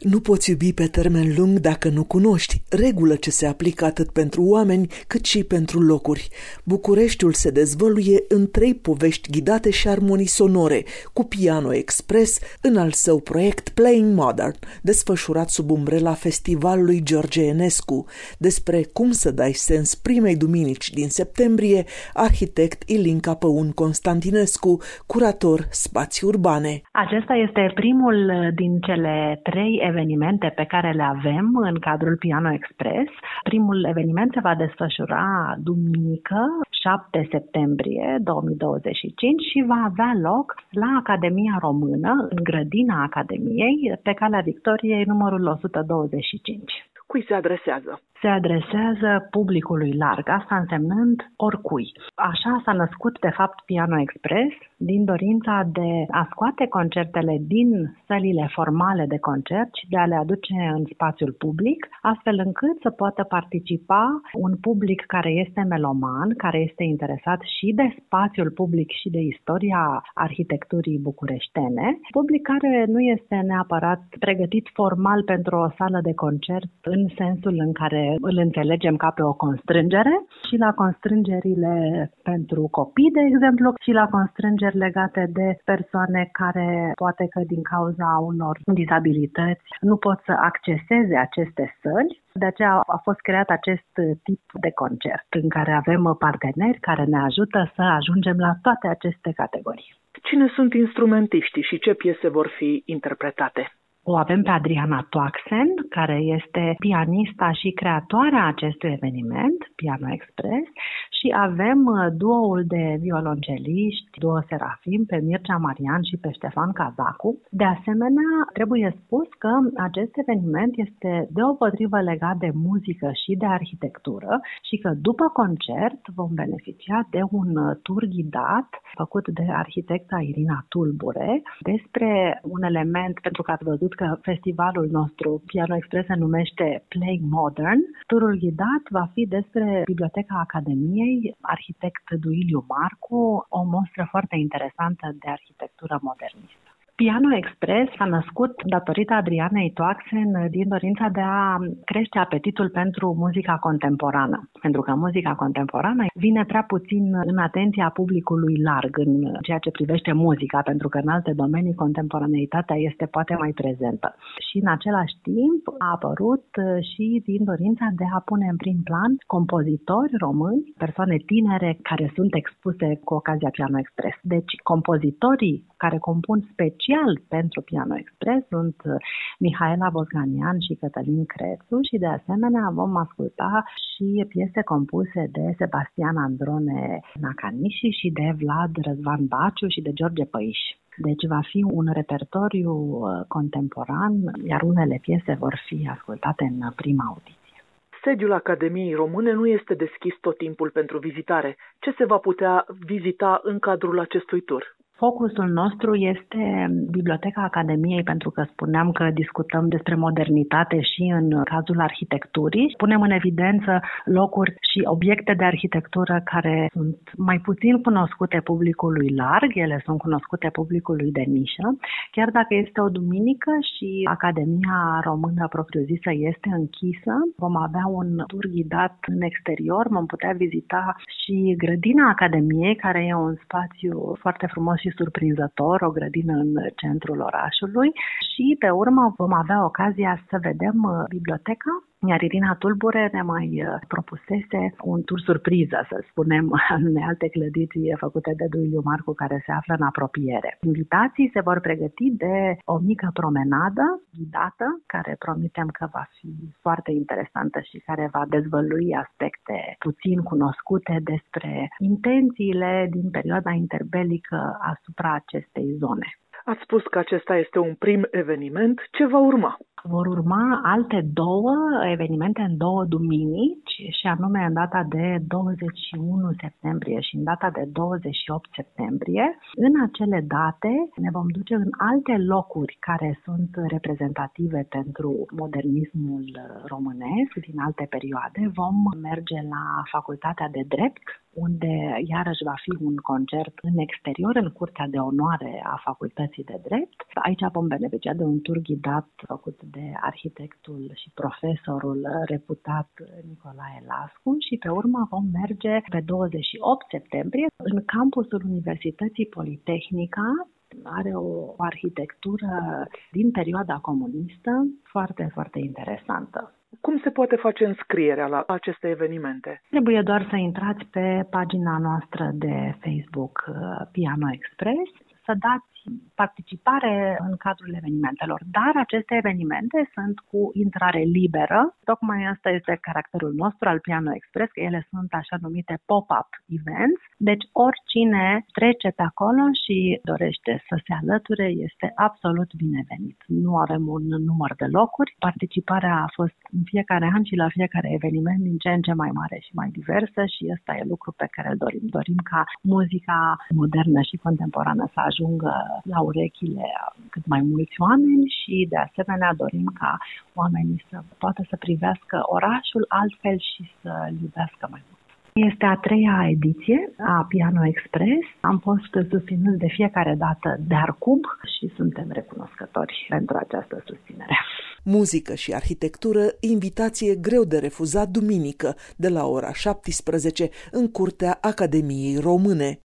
Nu poți iubi pe termen lung dacă nu cunoști, regulă ce se aplică atât pentru oameni cât și pentru locuri. Bucureștiul se dezvăluie în 3 povești ghidate și armonii sonore, cu Piano Express în al său proiect Playing Modern, desfășurat sub umbrela Festivalului George Enescu, despre cum să dai sens primei duminici din septembrie, arhitect Ilinca Păun Constantinescu, curator spații urbane. Acesta este primul din cele 3 evenimente pe care le avem în cadrul Piano Express. Primul eveniment se va desfășura duminică, 7 septembrie 2025 și va avea loc la Academia Română, în grădina Academiei, pe Calea Victoriei, numărul 125. Cui se adresează? Se adresează publicului larg, asta însemnând oricui. Așa s-a născut, de fapt, Piano Express, din dorința de a scoate concertele din sălile formale de concert și de a le aduce în spațiul public, astfel încât să poată participa un public care este meloman, care este interesat și de spațiul public și de istoria arhitecturii bucureștene, public care nu este neapărat pregătit formal pentru o sală de concert în sensul în care îl înțelegem ca pe o constrângere, și la constrângerile pentru copii, de exemplu, și la constrângeri legate de persoane care poate că din cauza unor dizabilități nu pot să acceseze aceste săli. De aceea a fost creat acest tip de concert în care avem parteneri care ne ajută să ajungem la toate aceste categorii. Cine sunt instrumentiștii și ce piese vor fi interpretate? O avem pe Adriana Toaxen, care este pianista și creatoarea acestui eveniment, Piano Express, și avem duoul de violonceliști, duo Serafim, pe Mircea Marian și pe Ștefan Cazacu. De asemenea, trebuie spus că acest eveniment este deopotrivă legat de muzică și de arhitectură și că după concert vom beneficia de un tur ghidat făcut de arhitecta Irina Tulbure despre un element, pentru că ați văzut că festivalul nostru Piano Express se numește Playing Modern. Turul ghidat va fi despre Biblioteca Academiei, arhitect Duiliu Marcu, o mostră foarte interesantă de arhitectură modernistă. Piano Express s-a născut datorită Adrianei Toaxen din dorința de a crește apetitul pentru muzica contemporană. Pentru că muzica contemporană vine prea puțin în atenția publicului larg în ceea ce privește muzica, pentru că în alte domenii contemporaneitatea este poate mai prezentă. Și în același timp a apărut și din dorința de a pune în prim plan compozitori români, persoane tinere care sunt expuse cu ocazia Piano Express. Deci compozitorii care compun special pentru Piano Express sunt Mihaela Bozganian și Cătălin Crețu și de asemenea vom asculta și piese compuse de Sebastian Androne Nacaniși și de Vlad Răzvan Baciu și de George Păiș. Deci va fi un repertoriu contemporan, iar unele piese vor fi ascultate în prima audiție. Sediul Academiei Române nu este deschis tot timpul pentru vizitare. Ce se va putea vizita în cadrul acestui tur? Focusul nostru este Biblioteca Academiei, pentru că spuneam că discutăm despre modernitate și în cazul arhitecturii. Punem în evidență locuri și obiecte de arhitectură care sunt mai puțin cunoscute publicului larg, ele sunt cunoscute publicului de nișă. Chiar dacă este o duminică și Academia Română propriu-zisă este închisă, vom avea un tur ghidat în exterior, vom putea vizita și grădina Academiei, care e un spațiu foarte frumos și surprinzător, o grădină în centrul orașului, și pe urmă vom avea ocazia să vedem biblioteca, iar Irina Tulbure ne mai propusese un tur surpriză, să spunem, în unei alte clădiri făcute de Duiliu Marcu, care se află în apropiere. Invitații se vor pregăti de o mică promenadă ghidată, care promitem că va fi foarte interesantă și care va dezvălui aspecte puțin cunoscute despre intențiile din perioada interbelică asupra acestei zone. Ați spus că acesta este un prim eveniment. Ce va urma? Vor urma alte 2 evenimente în 2 duminici, și anume în data de 21 septembrie și în data de 28 septembrie. În acele date ne vom duce în alte locuri care sunt reprezentative pentru modernismul românesc din alte perioade. Vom merge la Facultatea de Drept, unde iarăși va fi un concert în exterior, în curtea de onoare a Facultății de Drept. Aici vom beneficia de un tur ghidat făcut de arhitectul și profesorul reputat Nicolae Lascu și pe urmă vom merge pe 28 septembrie în campusul Universității Politehnica. Are o arhitectură din perioada comunistă foarte, foarte interesantă. Cum se poate face înscrierea la aceste evenimente? Trebuie doar să intrați pe pagina noastră de Facebook Piano Express, să dați participare în cadrul evenimentelor. Dar aceste evenimente sunt cu intrare liberă. Tocmai asta este caracterul nostru al Piano Express, că ele sunt așa numite pop-up events. Deci oricine trece pe acolo și dorește să se alăture este absolut binevenit. Nu avem un număr de locuri. Participarea a fost în fiecare an și la fiecare eveniment din ce în ce mai mare și mai diversă și ăsta e lucru pe care îl dorim. Dorim ca muzica modernă și contemporană să ajungă la urechile cât mai mulți oameni și de asemenea dorim ca oamenii să poată să privească orașul altfel și să-l iubească mai mult. Este a 3-a ediție a Piano Express. Am fost susținuți de fiecare dată de Arcub și suntem recunoscători pentru această susținere. Muzică și arhitectură, invitație greu de refuzat duminică de la ora 17 în curtea Academiei Române.